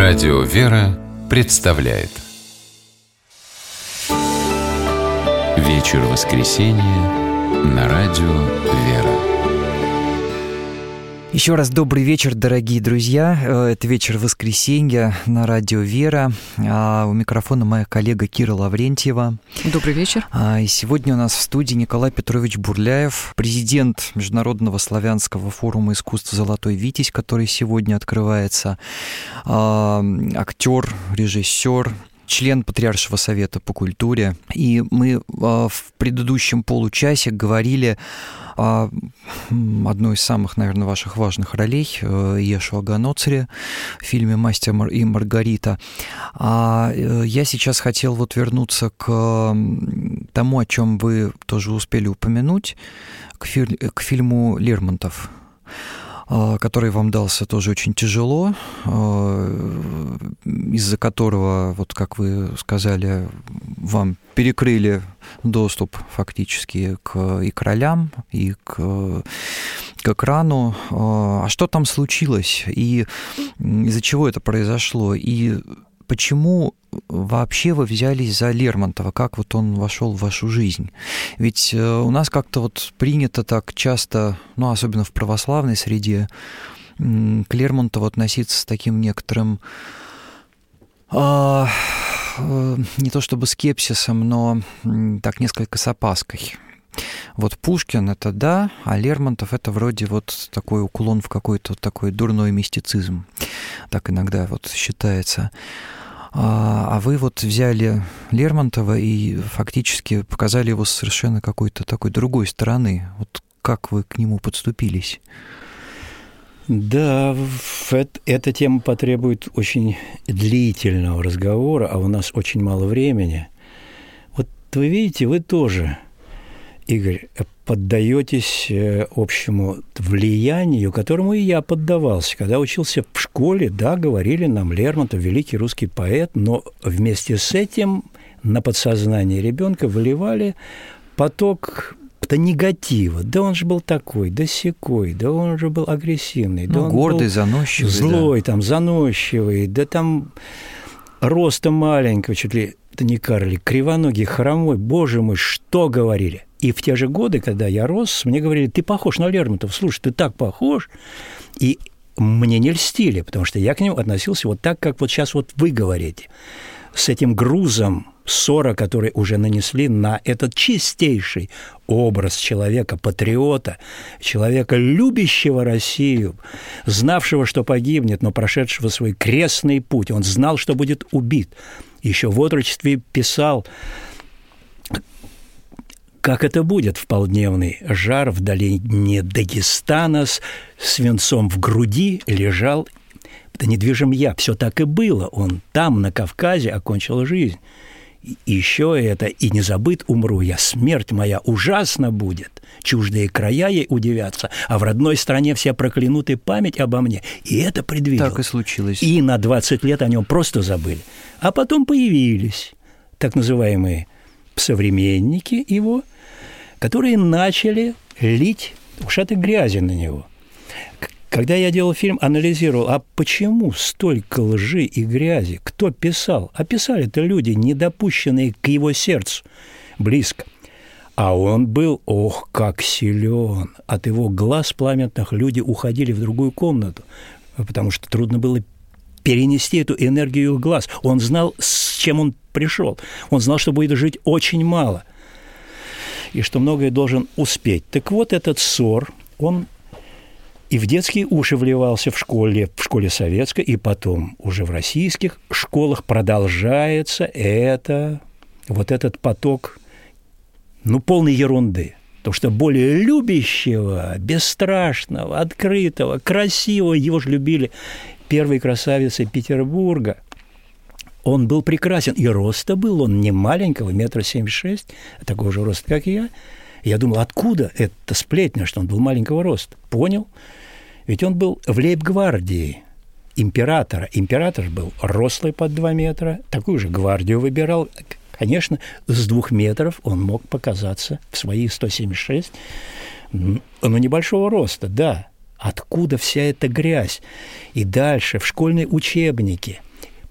Радио «Вера» представляет вечер воскресенья на Радио «Вера». Еще раз добрый вечер, дорогие друзья. Это вечер воскресенья на Радио «Вера». У микрофона моя коллега Кира Лаврентьева. Добрый вечер. И сегодня у нас в студии Николай Петрович Бурляев, президент Международного славянского форума искусства «Золотой Витязь», который сегодня открывается, актер, режиссер, член Патриаршего совета по культуре. И мы в предыдущем получасе говорили о одной из самых, наверное, ваших важных ролей Иешуа Ганоцере в фильме «Мастер и Маргарита». Я сейчас хотел вернуться к тому, о чем вы тоже успели упомянуть, к фильму «Лермонтов», который вам дался тоже очень тяжело, из-за которого, как вы сказали, вам перекрыли доступ фактически и к ролям, и к экрану. А что там случилось? И из-за чего это произошло? И почему вообще вы взялись за Лермонтова? Как он вошел в вашу жизнь? Ведь у нас как-то принято так часто, особенно в православной среде, к Лермонтову относиться с таким некоторым, не то чтобы скепсисом, но так несколько с опаской. Пушкин — это да, а Лермонтов — это вроде такой уклон в какой-то такой дурной мистицизм. Так иногда считается. А вы взяли Лермонтова и фактически показали его с совершенно какой-то такой другой стороны. Как вы к нему подступились? Да, эта тема потребует очень длительного разговора, а у нас очень мало времени. Вы видите, вы тоже, Игорь, поддаетесь общему влиянию, которому и я поддавался. Когда учился в школе, да, говорили нам: Лермонтов – великий русский поэт, но вместе с этим на подсознание ребенка выливали поток негатива. Да он же был такой, да сякой, да он же был агрессивный, да он гордый, был заносчивый, злой, да. Заносчивый, да роста маленького, чуть ли это не карлик, кривоногий, хромой, боже мой, что говорили. И в те же годы, когда я рос, мне говорили: ты похож на Лермонтова, слушай, ты так похож. И мне не льстили, потому что я к нему относился так, как сейчас вы говорите, с этим грузом ссора, который уже нанесли на этот чистейший образ человека-патриота, человека, любящего Россию, знавшего, что погибнет, но прошедшего свой крестный путь. Он знал, что будет убит. Еще в отрочестве писал, как это будет в полдневный жар в долине Дагестана, с свинцом в груди лежал, да недвижим я. Все так и было. Он там, на Кавказе, окончил жизнь. И еще это: и не забыт умру я, смерть моя ужасна будет, чуждые края ей удивятся, а в родной стране все проклянут и память обо мне. И это предвидел. Так и случилось. И на 20 лет о нем просто забыли. А потом появились так называемые современники его, которые начали лить ушаты грязи на него. Когда я делал фильм, анализировал, а почему столько лжи и грязи? Кто писал? А писали-то люди, не допущенные к его сердцу близко. А он был, как силен. От его глаз пламенных люди уходили в другую комнату, потому что трудно было перенести эту энергию глаз. Он знал, с чем он пришел. Он знал, что будет жить очень мало, и что многое должен успеть. Так этот ссор, он и в детские уши вливался в школе советской, и потом уже в российских школах продолжается этот поток, полной ерунды. Потому что более любящего, бесстрашного, открытого, красивого, его же любили первой красавицей Петербурга. Он был прекрасен, и роста был он не маленького, 1,76 м, такого же роста, как и я. Я думал, откуда эта сплетня, что он был маленького роста? Понял. Ведь он был в лейб-гвардии императора. Император был рослый под 2 метра, такую же гвардию выбирал. Конечно, с 2 метров он мог показаться в свои 176, небольшого роста, да. Откуда вся эта грязь? И дальше в школьные учебники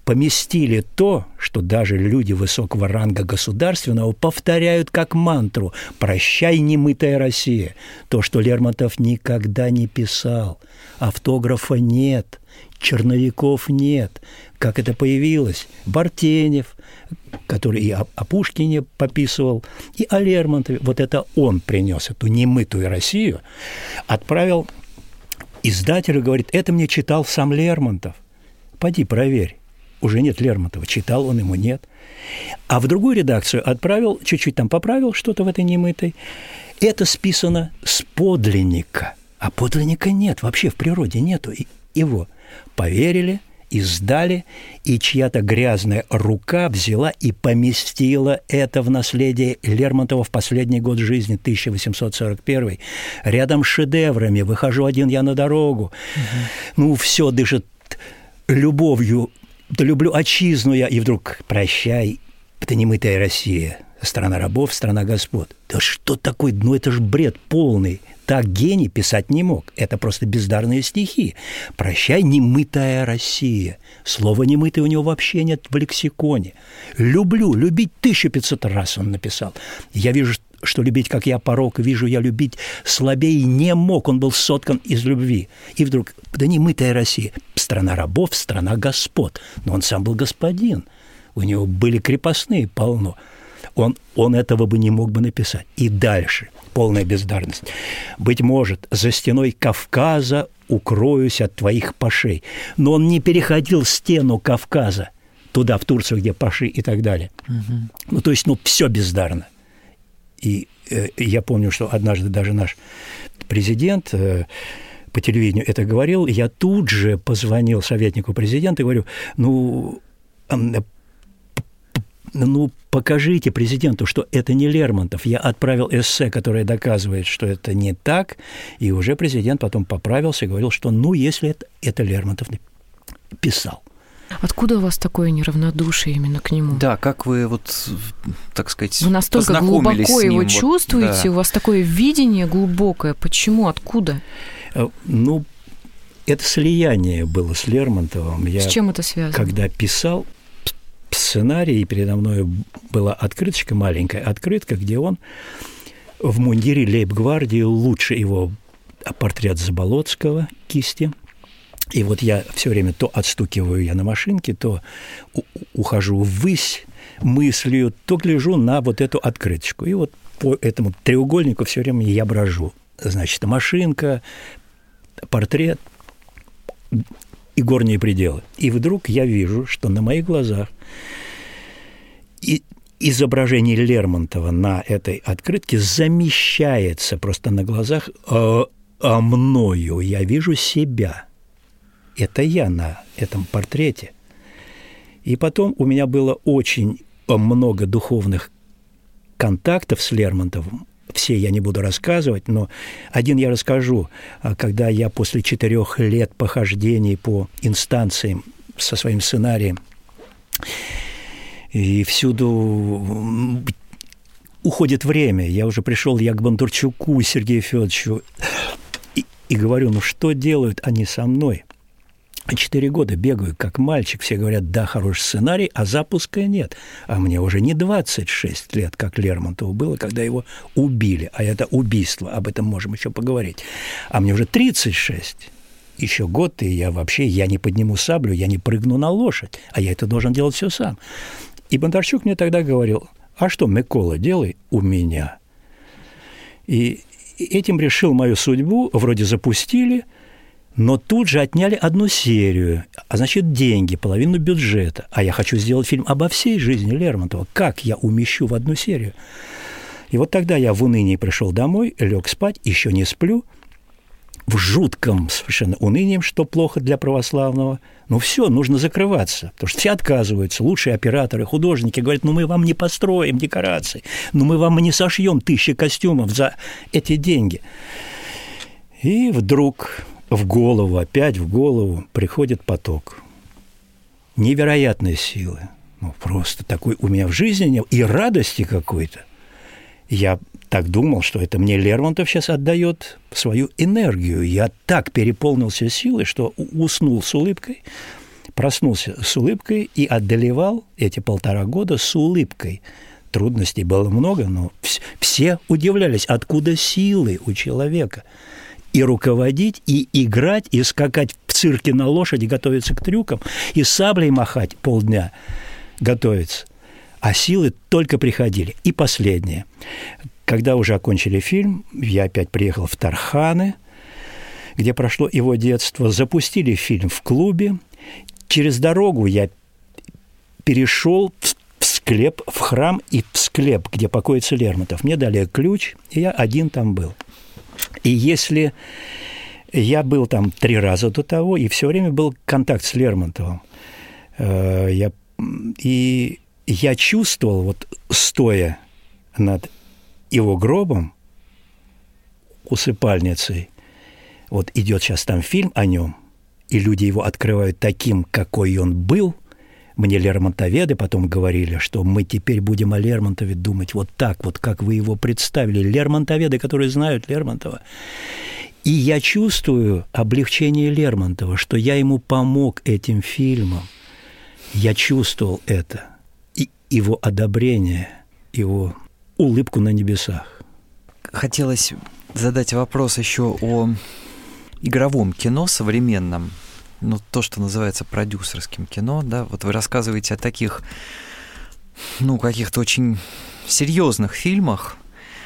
поместили то, что даже люди высокого ранга государственного повторяют как мантру: «Прощай, немытая Россия». То, что Лермонтов никогда не писал. Автографа нет, черновиков нет. Как это появилось? Бартенев, который и о Пушкине пописывал, и о Лермонтове. Вот это он принес эту немытую Россию, отправил издателю, говорит: это мне читал сам Лермонтов. Поди проверь. Уже нет Лермонтова. Читал он ему, нет. А в другую редакцию отправил, чуть-чуть там поправил что-то в этой немытой. Это списано с подлинника. А подлинника нет, вообще в природе нету его. Поверили, издали, и чья-то грязная рука взяла и поместила это в наследие Лермонтова в последний год жизни, 1841, рядом с шедеврами. «Выхожу один я на дорогу». Ну, все дышит любовью. Да люблю отчизну я, и вдруг «Прощай, это немытая Россия, страна рабов, страна господ». Да что такое? Ну, это ж бред полный. Так гений писать не мог. Это просто бездарные стихи. «Прощай, немытая Россия». Слова «немытая» у него вообще нет в лексиконе. «Люблю», «любить» 1500 раз он написал. Я вижу, что любить, как я, порок, вижу я любить слабее не мог. Он был соткан из любви. И вдруг, да немытая Россия, страна рабов, страна господ. Но он сам был господин. У него были крепостные полно. Он этого бы не мог бы написать. И дальше полная бездарность. «Быть может, за стеной Кавказа укроюсь от твоих пашей». Но он не переходил стену Кавказа туда, в Турцию, где паши и так далее. Ну, то есть, все бездарно. И я помню, что однажды даже наш президент по телевидению это говорил. Я тут же позвонил советнику президента и говорю: покажите президенту, что это не Лермонтов. Я отправил эссе, которое доказывает, что это не так, и уже президент потом поправился и говорил, что если это Лермонтов писал. Откуда у вас такое неравнодушие именно к нему? Да, как вы, так сказать, вы настолько глубоко его чувствуете, да. У вас такое видение глубокое. Почему? Откуда? Это слияние было с Лермонтовым. С чем это связано? Когда писал сценарий, и передо мной была открыточка, маленькая открытка, где он в мундире лейб-гвардии, лучше его портрет Заболоцкого, кисти. И вот я все время то отстукиваю я на машинке, то ухожу ввысь мыслью, то гляжу на вот эту открыточку. И вот по этому треугольнику все время я брожу. Значит, машинка, портрет и горние пределы. И вдруг я вижу, что на моих глазах изображение Лермонтова на этой открытке замещается просто на глазах мною. Я вижу себя. Это я на этом портрете. И потом у меня было очень много духовных контактов с Лермонтовым. Все я не буду рассказывать, но один я расскажу. Когда я после 4 лет похождений по инстанциям со своим сценарием, и всюду уходит время, я уже пришел к Бондарчуку, Сергею Федоровичу, и говорю, что делают они со мной? 4 года бегаю, как мальчик, все говорят, да, хороший сценарий, а запуска нет. А мне уже не 26 лет, как Лермонтову было, когда его убили. А это убийство, об этом можем еще поговорить. А мне уже 36. Еще год, и я не подниму саблю, я не прыгну на лошадь, а я это должен делать все сам. И Бондарчук мне тогда говорил, а что, Микола, делай у меня. И этим решил мою судьбу, вроде запустили, но тут же отняли 1 серию, а значит, деньги, половину бюджета. А я хочу сделать фильм обо всей жизни Лермонтова. Как я умещу в 1 серию? И вот тогда я в унынии пришел домой, лег спать, еще не сплю, в жутком совершенно унынии, что плохо для православного. Все, нужно закрываться, потому что все отказываются. Лучшие операторы, художники говорят, мы вам не построим декорации, мы вам не сошьем 1000 костюмов за эти деньги. И вдруг опять в голову приходит поток невероятной силы. Просто такой у меня в жизни нет. И радости какой-то. Я так думал, что это мне Лермонтов сейчас отдает свою энергию. Я так переполнился силой, что уснул с улыбкой, проснулся с улыбкой и одолевал эти 1,5 года с улыбкой. Трудностей было много, но все удивлялись, откуда силы у человека. И руководить, и играть, и скакать в цирке на лошади, готовиться к трюкам, и саблей махать полдня, готовиться. А силы только приходили. И последнее. Когда уже окончили фильм, я опять приехал в Тарханы, где прошло его детство, запустили фильм в клубе. Через дорогу я перешел в склеп, в храм и в склеп, где покоится Лермонтов. Мне дали ключ, и я один там был. И если я был там 3 раза до того, и все время был контакт с Лермонтовым, я чувствовал, вот стоя над его гробом, усыпальницей, вот идет сейчас там фильм о нем, и люди его открывают таким, какой он был. Мне лермонтоведы потом говорили, что мы теперь будем о Лермонтове думать вот так, вот как вы его представили. Лермонтоведы, которые знают Лермонтова. И я чувствую облегчение Лермонтова, что я ему помог этим фильмом. Я чувствовал это. И его одобрение, его улыбку на небесах. Хотелось задать вопрос еще о игровом кино современном. Ну, то, что называется продюсерским кино, да, вот вы рассказываете о таких, ну, каких-то очень серьезных фильмах,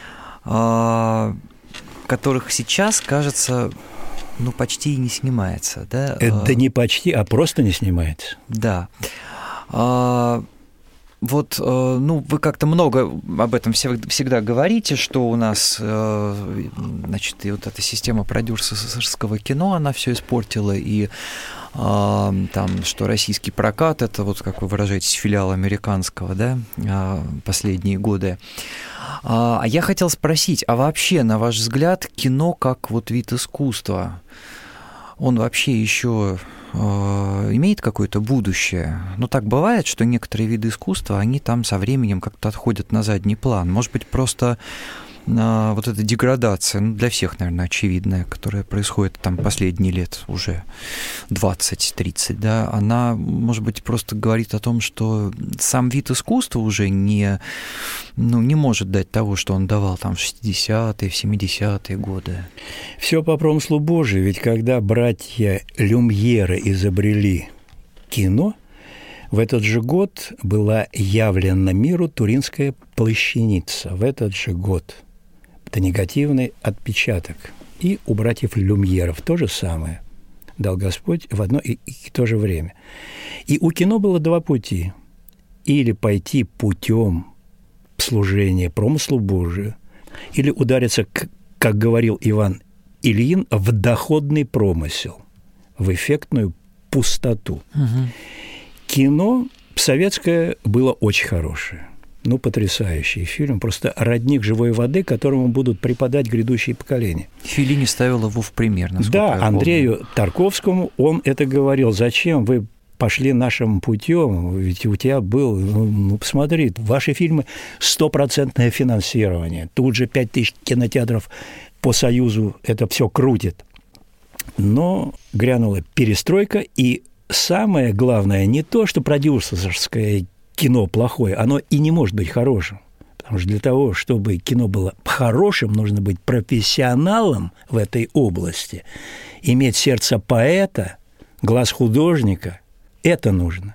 которых сейчас, кажется, ну, почти и не снимается, да? Это не почти, а просто не снимается. Да. Вот, ну, вы как-то много об этом всегда говорите, что у нас, значит, и вот эта система продюсерского кино, она все испортила, и там, что российский прокат, это вот, как вы выражаетесь, филиал американского, да, последние годы. А я хотел спросить, а вообще, на ваш взгляд, кино как вот вид искусства, он вообще еще имеет какое-то будущее? Ну, так бывает, что некоторые виды искусства, они там со временем как-то отходят на задний план. Может быть, просто вот эта деградация, ну, для всех, наверное, очевидная, которая происходит там последние лет уже 20-30, да, она, может быть, просто говорит о том, что сам вид искусства уже не может дать того, что он давал там в 60-е, в 70-е годы. Все по промыслу Божию, ведь когда братья Люмьеры изобрели кино, в этот же год была явлена миру Туринская плащаница. В этот же год. Это негативный отпечаток. И у братьев Люмьеров то же самое дал Господь в одно и то же время. И у кино было 2 пути. Или пойти путем служения промыслу Божию, или удариться, как говорил Иван Ильин, в доходный промысел, в эффектную пустоту. Угу. Кино советское было очень хорошее. Ну, потрясающий фильм. Просто родник живой воды, которому будут преподать грядущие поколения. Феллини ставил его в пример, насколько я помню. Да, Андрею Тарковскому он это говорил. Зачем вы пошли нашим путем? Ведь у тебя был, ну, посмотри, ваши фильмы 100% финансирование. Тут же 5000 кинотеатров по Союзу это все крутит. Но грянула перестройка, и самое главное не то, что продюсерское кино плохое, оно и не может быть хорошим. Потому что для того, чтобы кино было хорошим, нужно быть профессионалом в этой области, иметь сердце поэта, глаз художника. Это нужно.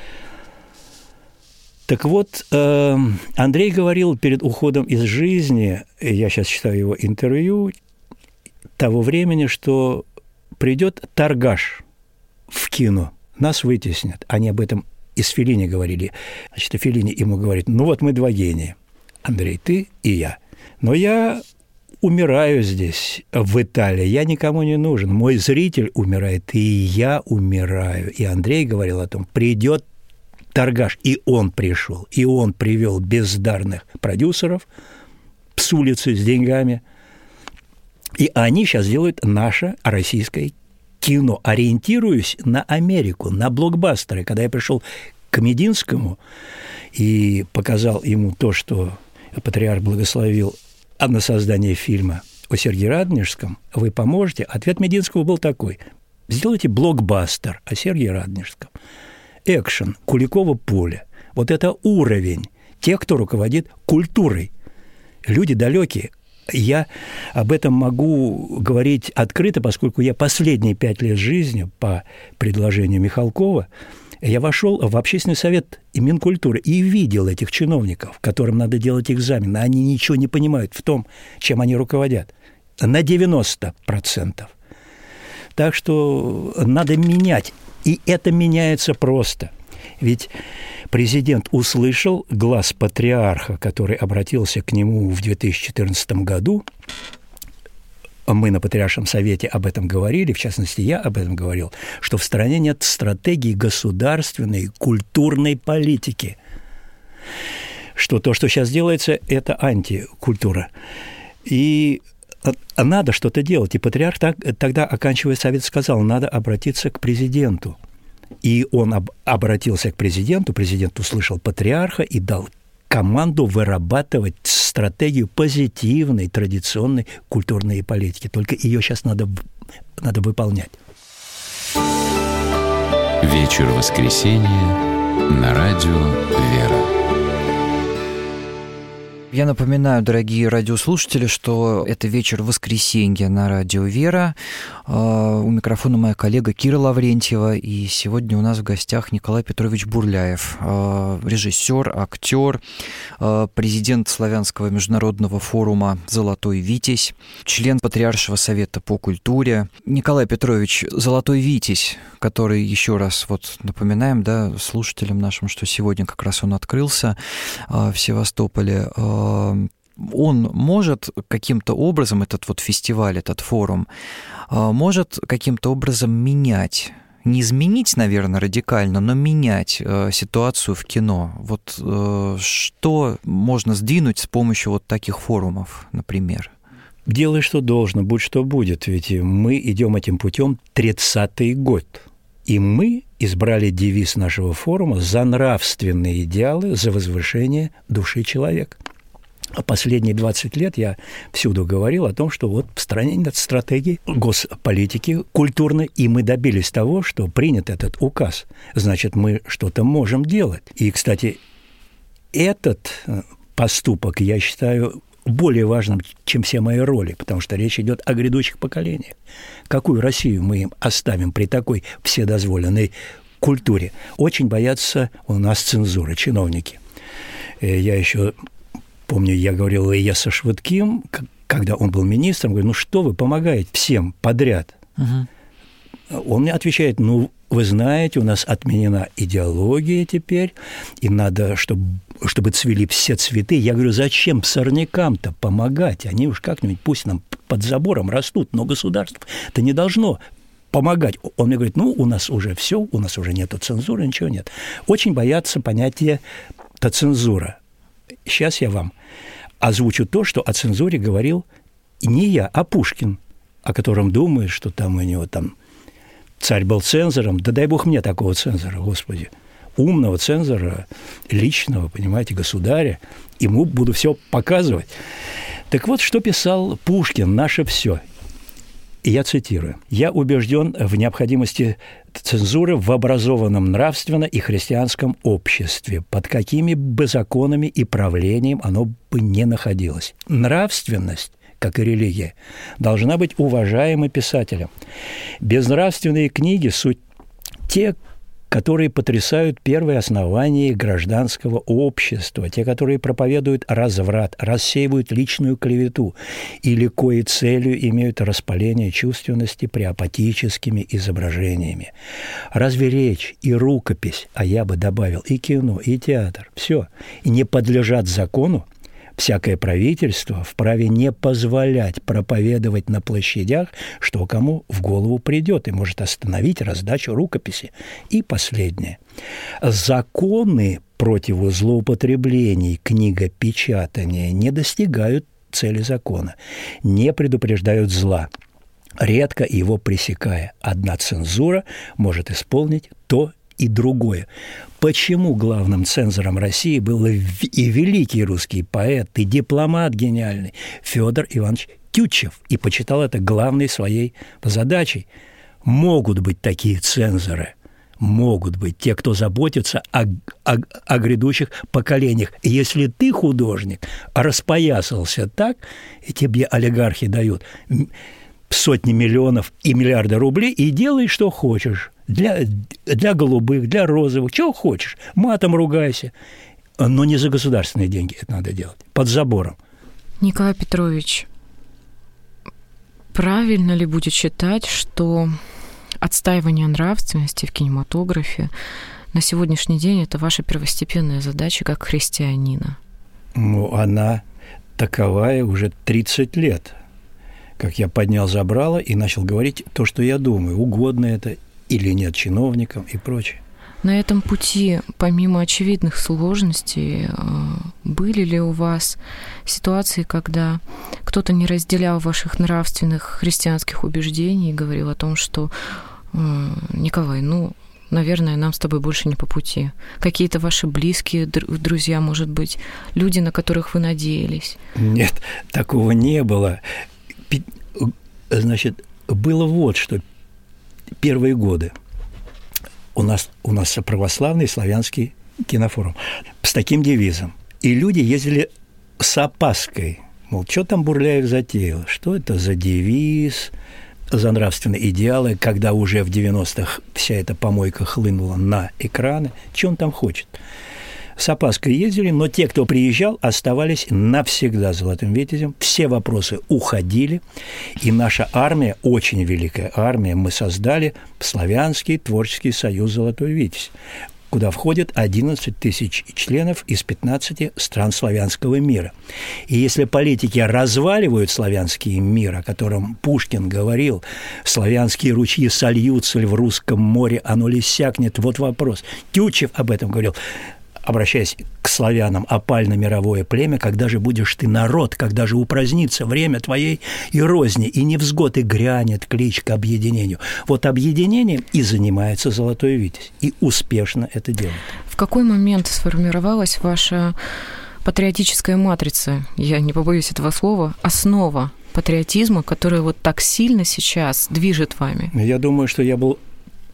Так вот, Андрей говорил перед уходом из жизни, я сейчас читаю его интервью, того времени, что придет торгаш в кино, нас вытеснят. Они об этом и с Феллини говорили. Значит, и Феллини ему говорит, ну вот мы 2 гения. Андрей, ты и я. Но я умираю здесь, в Италии. Я никому не нужен. Мой зритель умирает, и я умираю. И Андрей говорил о том, придет торгаш. И он пришел. И он привел бездарных продюсеров с улицы с деньгами. И они сейчас делают наше российское кино, ориентируюсь на Америку, на блокбастеры. Когда я пришел к Мединскому и показал ему то, что патриарх благословил на создание фильма о Сергии Радонежском, вы поможете? Ответ Мединского был такой: Сделайте блокбастер о Сергии Радонежском. Экшен, Куликово поле. Вот это уровень тех, кто руководит культурой. Люди далекие. Я об этом могу говорить открыто, поскольку я последние 5 лет жизни по предложению Михалкова я вошел в общественный совет и Минкультуры и видел этих чиновников, которым надо делать экзамены. Они ничего не понимают в том, чем они руководят. На 90%. Так что надо менять. И это меняется просто. Ведь президент услышал глаз патриарха, который обратился к нему в 2014 году. Мы на Патриаршем совете об этом говорили, в частности, я об этом говорил, что в стране нет стратегии государственной культурной политики. Что то, что сейчас делается, это антикультура. И надо что-то делать. И патриарх тогда, оканчивая совет, сказал, надо обратиться к президенту. И он обратился к президенту, президент услышал патриарха и дал команду вырабатывать стратегию позитивной, традиционной культурной политики. Только ее сейчас надо выполнять. Вечер воскресенья на радио «Вера». Я напоминаю, дорогие радиослушатели, что это вечер воскресенья на радио «Вера». У микрофона моя коллега Кира Лаврентьева, и сегодня у нас в гостях Николай Петрович Бурляев, режиссер, актер, президент Славянского международного форума «Золотой Витязь», член Патриаршего совета по культуре. Николай Петрович, «Золотой Витязь», который, еще раз вот напоминаем, да, слушателям нашим, что сегодня как раз он открылся в Севастополе. Он может каким-то образом, этот вот фестиваль, этот форум, может каким-то образом менять, не изменить, наверное, радикально, но менять ситуацию в кино. Вот что можно сдвинуть с помощью вот таких форумов, например? Делай, что должно, будь что будет, ведь мы идем этим путем 30-й год. И мы избрали девиз нашего форума «За нравственные идеалы, за возвышение души человека». А последние 20 лет я всюду говорил о том, что вот в стране нет стратегии госполитики культурной, и мы добились того, что принят этот указ. Значит, мы что-то можем делать. И, кстати, этот поступок я считаю более важным, чем все мои роли, потому что речь идет о грядущих поколениях. Какую Россию мы им оставим при такой вседозволенной культуре? Очень боятся у нас цензуры, чиновники. Я еще помню, я говорил Илья Швыдким, когда он был министром, говорю, ну что вы помогаете всем подряд? Он мне отвечает, ну, вы знаете, у нас отменена идеология теперь, и надо, чтобы цвели все цветы. Я говорю, зачем сорнякам-то помогать? Они уж как-нибудь, пусть нам под забором растут, но государство-то не должно помогать. Он мне говорит, ну, у нас уже все, у нас уже нету цензуры, ничего нет. Очень боятся понятия-то цензура. Сейчас я вам озвучу то, что о цензуре говорил не я, а Пушкин, о котором думаю, что там у него там царь был цензором. Да дай бог мне такого цензора, Господи. Умного цензора, личного, понимаете, государя. Ему буду все показывать. Так вот, что писал Пушкин, наше все. И я цитирую. «Я убежден в необходимости цензуры в образованном нравственно и христианском обществе, под какими бы законами и правлением оно бы не находилось. Нравственность, как и религия, должна быть уважаема писателем. Безнравственные книги – суть те, которые потрясают первые основания гражданского общества, те, которые проповедуют разврат, рассеивают личную клевету или кои целью имеют распаление чувственности преапатическими изображениями. Разве речь и рукопись, а я бы добавил и кино, и театр, все, и не подлежат закону? Всякое правительство вправе не позволять проповедовать на площадях, что кому в голову придет, и может остановить раздачу рукописи. И последнее. Законы против злоупотреблений книгопечатания не достигают цели закона, не предупреждают зла, редко его пресекая. Одна цензура может исполнить то и другое. Почему главным цензором России был и великий русский поэт, и дипломат гениальный Федор Иванович Тютчев, и почитал это главной своей задачей? Могут быть такие цензоры, могут быть те, кто заботится о грядущих поколениях. И если ты, художник, распоясался так, и тебе олигархи дают сотни миллионов и миллиарды рублей, и делай, что хочешь. Для голубых, для розовых, чего хочешь. Матом ругайся. Но не за государственные деньги это надо делать. Под забором. Николай Петрович, правильно ли будет считать, что отстаивание нравственности в кинематографе на сегодняшний день – это ваша первостепенная задача как христианина? Ну, она таковая уже 30 лет. Как я поднял забрало и начал говорить то, что я думаю, угодно это или нет чиновникам и прочее. На этом пути, помимо очевидных сложностей, были ли у вас ситуации, когда кто-то не разделял ваших нравственных христианских убеждений и говорил о том, что Николай, наверное, нам с тобой больше не по пути? Какие-то ваши близкие друзья, может быть, люди, на которых вы надеялись? Нет, такого не было. Значит, было вот что. Первые годы у нас православный славянский кинофорум с таким девизом. И люди ездили с опаской. Мол, что там Бурляев затеял? Что это за девиз, за нравственные идеалы, когда уже в 90-х вся эта помойка хлынула на экраны? Что он там хочет? С опаской ездили, но те, кто приезжал, оставались навсегда золотым витязем. Все вопросы уходили. И наша армия, очень великая армия, мы создали Славянский творческий союз «Золотой Витязь», куда входят 11 тысяч членов из 15 стран славянского мира. И если политики разваливают славянский мир, о котором Пушкин говорил, славянские ручьи сольются ли в русском море, оно ли сякнет, вот вопрос. Тютчев об этом говорил, обращаясь к славянам: опально-мировое племя, когда же будешь ты народ, когда же упразднится время твоей и розни, и невзгод, и грянет клич к объединению. Вот объединением и занимается «Золотой Витязь», и успешно это делает. В какой момент сформировалась ваша патриотическая матрица, я не побоюсь этого слова, основа патриотизма, которая вот так сильно сейчас движет вами? Я думаю, что я был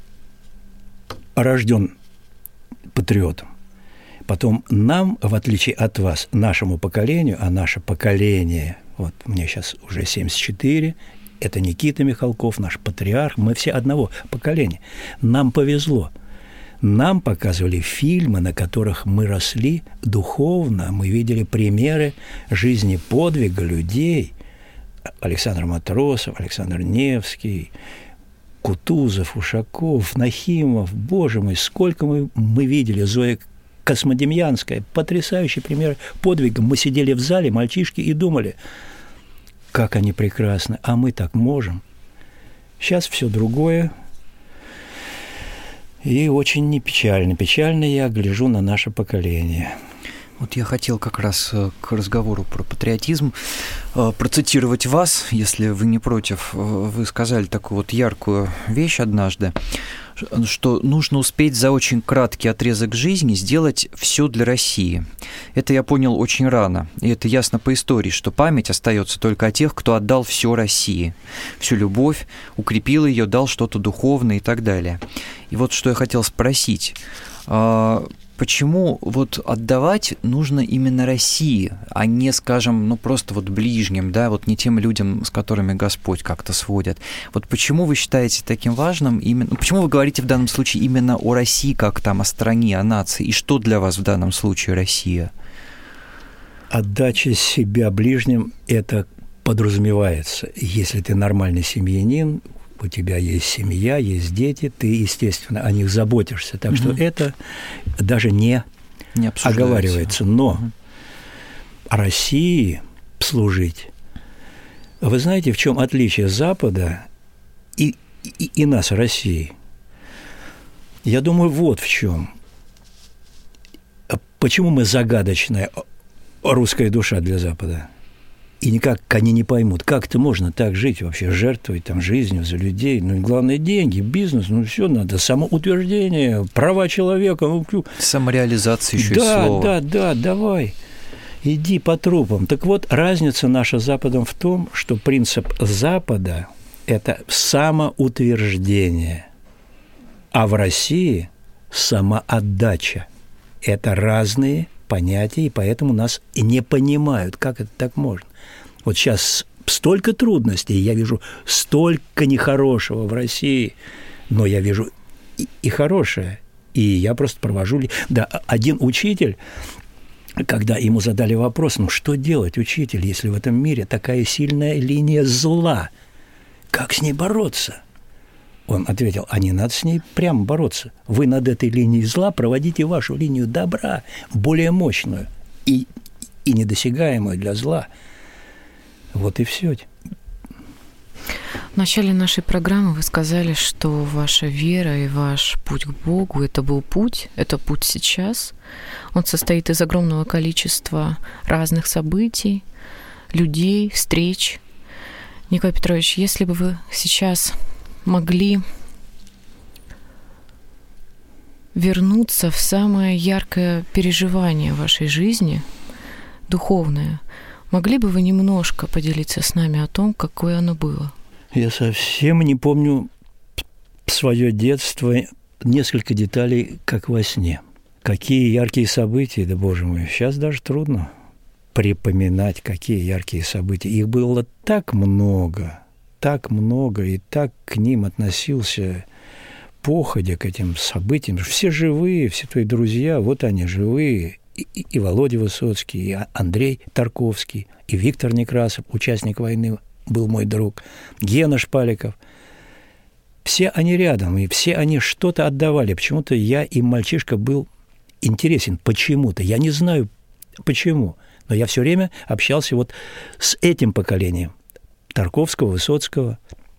рожден патриотом. Потом нам, в отличие от вас, нашему поколению, а наше поколение, вот мне сейчас уже 74, это Никита Михалков, наш патриарх, мы все одного поколения. Нам повезло. Нам показывали фильмы, на которых мы росли духовно, мы видели примеры жизни подвига людей. Александр Матросов, Александр Невский, Кутузов, Ушаков, Нахимов. Боже мой, сколько мы видели. Зоя Космодемьянская, потрясающий пример подвига. Мы сидели в зале, мальчишки, и думали, как они прекрасны, а мы так можем. Сейчас все другое. И очень не печально. Печально я гляжу на наше поколение. Вот я хотел как раз к разговору про патриотизм процитировать вас, если вы не против. Вы сказали такую вот яркую вещь однажды, что нужно успеть за очень краткий отрезок жизни сделать все для России. Это я понял очень рано, и это ясно по истории, что память остается только о тех, кто отдал все России, всю любовь, укрепил ее, дал что-то духовное и так далее. И вот что я хотел спросить. Почему вот отдавать нужно именно России, а не, скажем, просто вот ближним, да, вот не тем людям, с которыми Господь как-то сводит? Вот почему вы считаете таким важным именно, почему вы говорите в данном случае именно о России, как там о стране, о нации, и что для вас в данном случае Россия? Отдача себя ближним – это подразумевается. Если ты нормальный семьянин, у тебя есть семья, есть дети, ты, естественно, о них заботишься. Так что это даже не оговаривается. Но России служить. Вы знаете, в чем отличие Запада и нас, России? Я думаю, вот в чем. Почему мы загадочная русская душа для Запада? И никак они не поймут, как это можно так жить вообще, жертвовать там жизнью за людей. Ну, главное, деньги, бизнес, все надо, самоутверждение, права человека. Самореализация еще и слово. Да, давай, иди по трупам. Так вот, разница наша с Западом в том, что принцип Запада это самоутверждение, а в России самоотдача. Это разные понятия, и поэтому нас не понимают, как это так можно. Вот сейчас столько трудностей, я вижу столько нехорошего в России, но я вижу и хорошее. И я просто провожу... Да, один учитель, когда ему задали вопрос, ну что делать, учитель, если в этом мире такая сильная линия зла, как с ней бороться? Он ответил, а не надо с ней прямо бороться. Вы над этой линией зла проводите вашу линию добра, более мощную и недосягаемую для зла. Вот и все. В начале нашей программы вы сказали, что ваша вера и ваш путь к Богу – это был путь, это путь сейчас. Он состоит из огромного количества разных событий, людей, встреч. Николай Петрович, если бы вы сейчас могли вернуться в самое яркое переживание вашей жизни, духовное, могли бы вы немножко поделиться с нами о том, какое оно было? Я совсем не помню свое детство, несколько деталей, как во сне. Какие яркие события, да, Боже мой, сейчас даже трудно припоминать, какие яркие события. Их было так много, и так к ним относился походя, к этим событиям. Все живые, все твои друзья, вот они живые. И Володя Высоцкий, и Андрей Тарковский, и Виктор Некрасов, участник войны, был мой друг, Гена Шпаликов. Все они рядом, и все они что-то отдавали. Почему-то я им, мальчишка, был интересен. Почему-то. Я не знаю, почему. Но я все время общался вот с этим поколением. Тарковского, Высоцкого,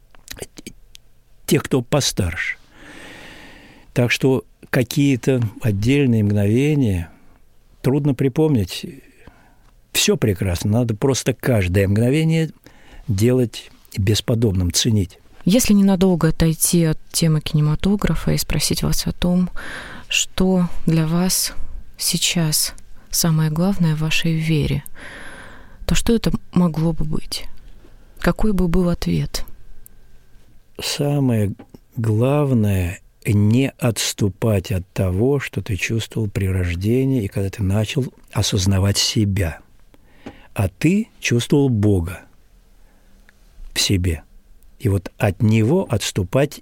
тех, кто постарше. Так что какие-то отдельные мгновения трудно припомнить. Все прекрасно. Надо просто каждое мгновение делать бесподобным, ценить. Если ненадолго отойти от темы кинематографа и спросить вас о том, что для вас сейчас самое главное в вашей вере, то что это могло бы быть? Какой бы был ответ? Самое главное – не отступать от того, что ты чувствовал при рождении и когда ты начал осознавать себя. А ты чувствовал Бога в себе. И вот от Него отступать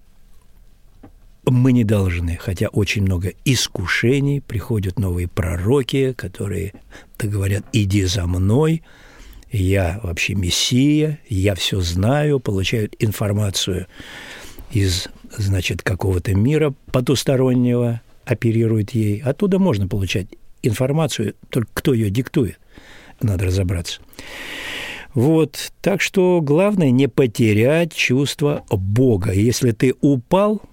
мы не должны. Хотя очень много искушений, приходят новые пророки, которые говорят: «Иди за мной, я вообще Мессия, я все знаю», получают информацию из, значит, какого-то мира потустороннего, оперируют ей. Оттуда можно получать информацию, только кто ее диктует, надо разобраться. Вот, так что главное не потерять чувство Бога. Если ты упал,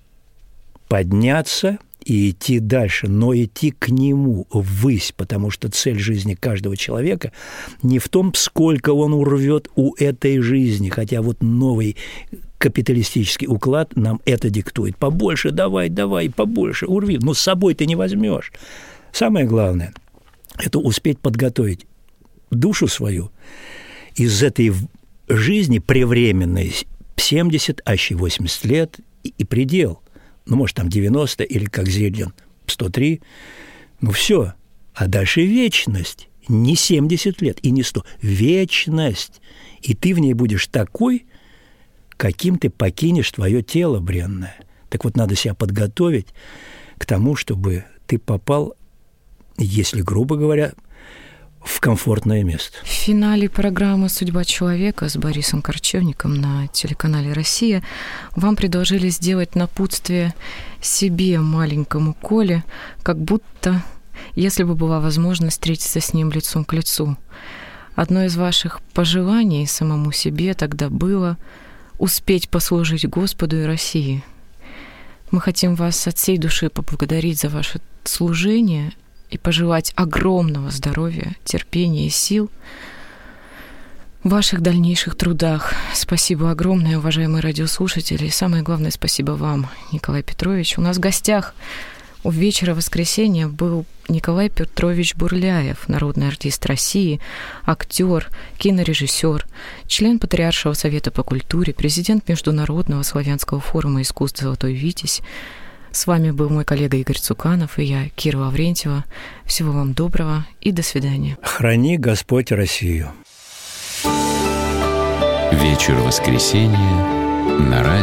подняться и идти дальше, но идти к Нему ввысь, потому что цель жизни каждого человека не в том, сколько он урвет у этой жизни, хотя вот новый капиталистический уклад нам это диктует. Побольше давай, побольше урви, но с собой ты не возьмешь. Самое главное – это успеть подготовить душу свою из этой жизни превременной 70, аще 80 лет и предел. Ну, может, там 90 или, как Зельдин, 103. Ну, все. А дальше вечность. Не 70 лет и не 100. Вечность. И ты в ней будешь такой, каким ты покинешь твое тело бренное. Так вот, надо себя подготовить к тому, чтобы ты попал, если грубо говоря, в комфортное место. В финале программы «Судьба человека» с Борисом Корчевником на телеканале «Россия» вам предложили сделать напутствие себе, маленькому Коле, как будто, если бы была возможность встретиться с ним лицом к лицу. Одно из ваших пожеланий самому себе тогда было успеть послужить Господу и России. Мы хотим вас от всей души поблагодарить за ваше служение и пожелать огромного здоровья, терпения и сил в ваших дальнейших трудах. Спасибо огромное, уважаемые радиослушатели. И самое главное, спасибо вам, Николай Петрович. У нас в гостях У вечера воскресенья был Николай Петрович Бурляев, народный артист России, актер, кинорежиссер, член Патриаршего совета по культуре, президент Международного славянского форума искусств «Золотой Витязь». С вами был мой коллега Игорь Цуканов и я, Кира Лаврентьева. Всего вам доброго и до свидания. Храни Господь Россию. Вечер воскресенья на радио